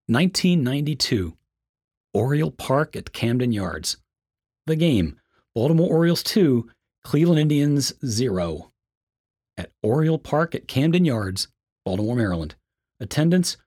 1992, Oriole Park at Camden Yards. The game, Baltimore Orioles 2, Cleveland Indians 0. At Oriole Park at Camden Yards, Baltimore, Maryland. Attendance,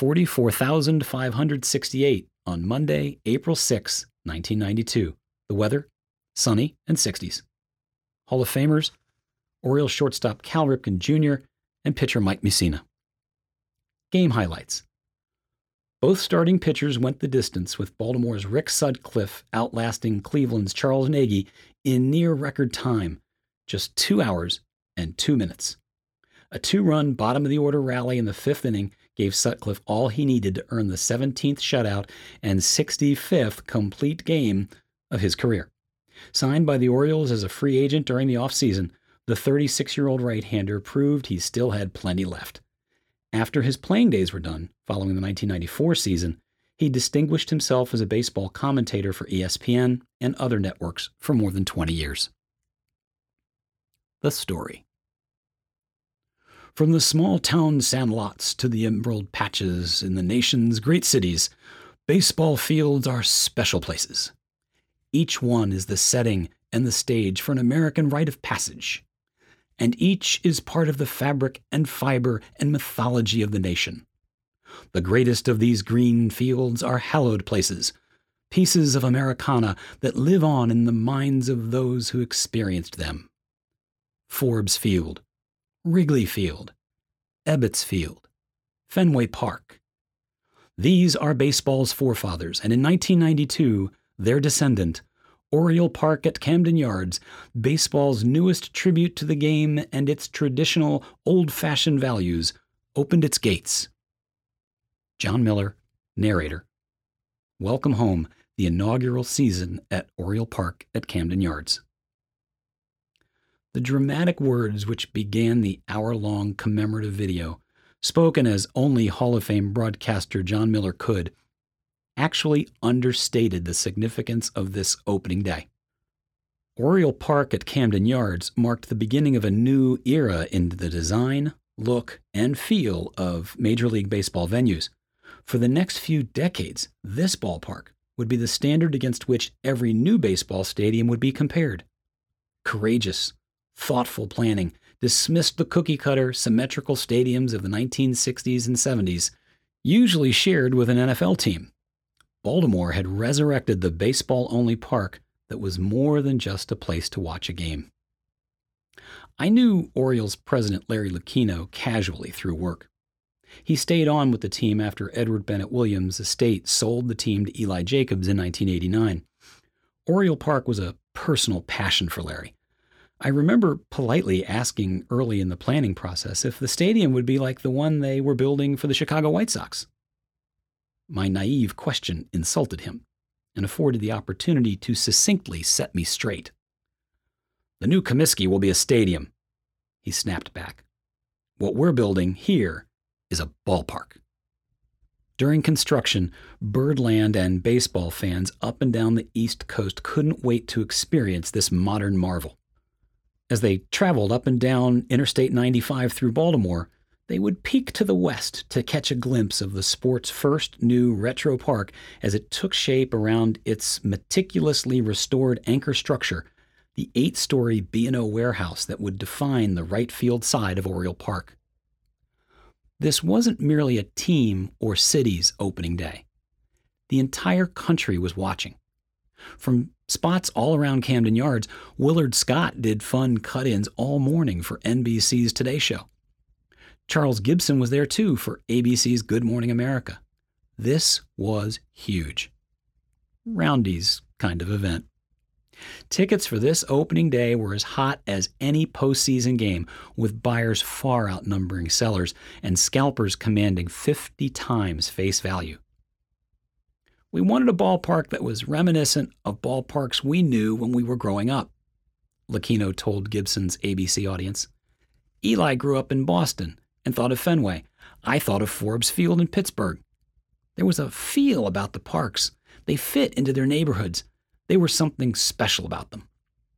44,568 on Monday, April 6, 1992. The weather, sunny and 60s. Hall of Famers, Orioles shortstop Cal Ripken Jr. and pitcher Mike Mussina. Game highlights. Both starting pitchers went the distance, with Baltimore's Rick Sutcliffe outlasting Cleveland's Charles Nagy in near record time, just 2 hours and 2 minutes. A 2-run bottom-of-the-order rally in the 5th inning gave Sutcliffe all he needed to earn the 17th shutout and 65th complete game of his career. Signed by the Orioles as a free agent during the offseason, the 36-year-old right-hander proved he still had plenty left. After his playing days were done, following the 1994 season, he distinguished himself as a baseball commentator for ESPN and other networks for more than 20 years. The story. From the small-town sandlots to the emerald patches in the nation's great cities, baseball fields are special places. Each one is the setting and the stage for an American rite of passage, and each is part of the fabric and fiber and mythology of the nation. The greatest of these green fields are hallowed places, pieces of Americana that live on in the minds of those who experienced them. Forbes Field, Wrigley Field, Ebbets Field, Fenway Park. These are baseball's forefathers, and in 1992, their descendant, Oriole Park at Camden Yards, baseball's newest tribute to the game and its traditional old-fashioned values, opened its gates. John Miller, narrator. Welcome home, the inaugural season at Oriole Park at Camden Yards. The dramatic words which began the hour-long commemorative video, spoken as only Hall of Fame broadcaster John Miller could, actually understated the significance of this opening day. Oriole Park at Camden Yards marked the beginning of a new era in the design, look, and feel of Major League Baseball venues. For the next few decades, this ballpark would be the standard against which every new baseball stadium would be compared. Courageous, thoughtful planning dismissed the cookie-cutter, symmetrical stadiums of the 1960s and 70s, usually shared with an NFL team. Baltimore had resurrected the baseball-only park that was more than just a place to watch a game. I knew Orioles president Larry Lucchino casually through work. He stayed on with the team after Edward Bennett Williams' estate sold the team to Eli Jacobs in 1989. Oriole Park was a personal passion for Larry. I remember politely asking early in the planning process if the stadium would be like the one they were building for the Chicago White Sox. My naive question insulted him and afforded the opportunity to succinctly set me straight. "The new Comiskey will be a stadium," he snapped back. "What we're building here is a ballpark." During construction, Birdland and baseball fans up and down the East Coast couldn't wait to experience this modern marvel. As they traveled up and down Interstate 95 through Baltimore, they would peek to the west to catch a glimpse of the sport's first new retro park as it took shape around its meticulously restored anchor structure, the 8-story B&O warehouse that would define the right field side of Oriole Park. This wasn't merely a team or city's opening day. The entire country was watching. From spots all around Camden Yards, Willard Scott did fun cut-ins all morning for NBC's Today Show. Charles Gibson was there too for ABC's Good Morning America. This was huge. Roundy's kind of event. Tickets for this opening day were as hot as any postseason game, with buyers far outnumbering sellers and scalpers commanding 50 times face value. We wanted a ballpark that was reminiscent of ballparks we knew when we were growing up, Lucchino told Gibson's ABC audience. Eli grew up in Boston and thought of Fenway. I thought of Forbes Field in Pittsburgh. There was a feel about the parks. They fit into their neighborhoods. They were something special about them.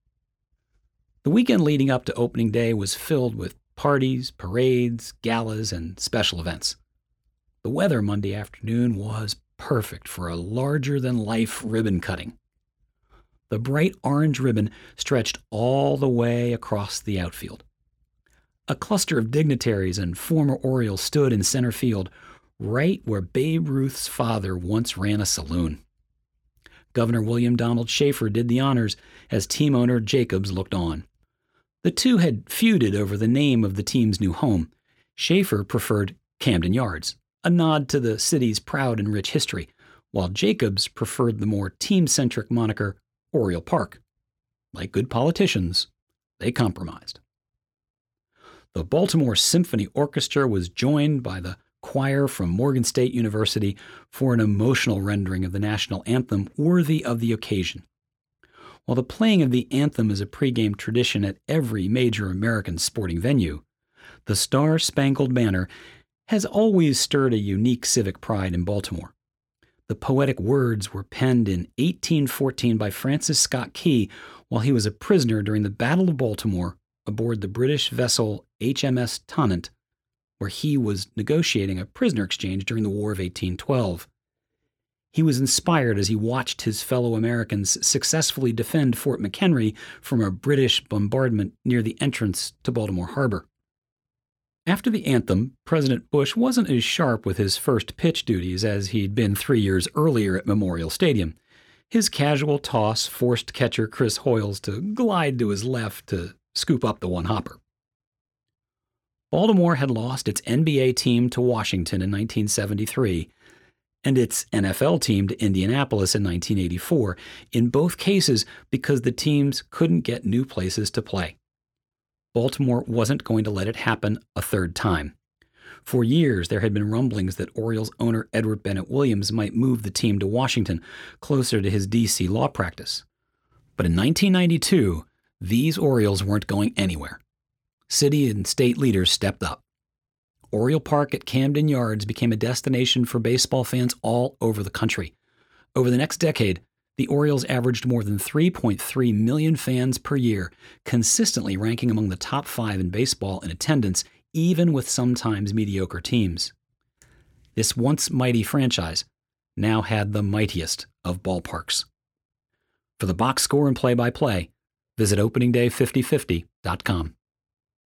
The weekend leading up to opening day was filled with parties, parades, galas, and special events. The weather Monday afternoon was perfect for a larger-than-life ribbon cutting. The bright orange ribbon stretched all the way across the outfield. A cluster of dignitaries and former Orioles stood in center field, right where Babe Ruth's father once ran a saloon. Governor William Donald Schaefer did the honors as team owner Jacobs looked on. The two had feuded over the name of the team's new home. Schaefer preferred Camden Yards, a nod to the city's proud and rich history, while Jacobs preferred the more team-centric moniker Oriole Park. Like good politicians, they compromised. The Baltimore Symphony Orchestra was joined by the choir from Morgan State University for an emotional rendering of the national anthem worthy of the occasion. While the playing of the anthem is a pregame tradition at every major American sporting venue, the Star-Spangled Banner has always stirred a unique civic pride in Baltimore. The poetic words were penned in 1814 by Francis Scott Key while he was a prisoner during the Battle of Baltimore aboard the British vessel HMS Tonnant, where he was negotiating a prisoner exchange during the War of 1812. He was inspired as he watched his fellow Americans successfully defend Fort McHenry from a British bombardment near the entrance to Baltimore Harbor. After the anthem, President Bush wasn't as sharp with his first pitch duties as he'd been 3 years earlier at Memorial Stadium. His casual toss forced catcher Chris Hoiles to glide to his left to scoop up the one-hopper. Baltimore had lost its NBA team to Washington in 1973 and its NFL team to Indianapolis in 1984, in both cases because the teams couldn't get new places to play. Baltimore wasn't going to let it happen a third time. For years, there had been rumblings that Orioles owner Edward Bennett Williams might move the team to Washington, closer to his D.C. law practice. But in 1992, these Orioles weren't going anywhere. City and state leaders stepped up. Oriole Park at Camden Yards became a destination for baseball fans all over the country. Over the next decade, the Orioles averaged more than 3.3 million fans per year, consistently ranking among the top 5 in baseball in attendance, even with sometimes mediocre teams. This once mighty franchise now had the mightiest of ballparks. For the box score and play-by-play, visit openingday5050.com.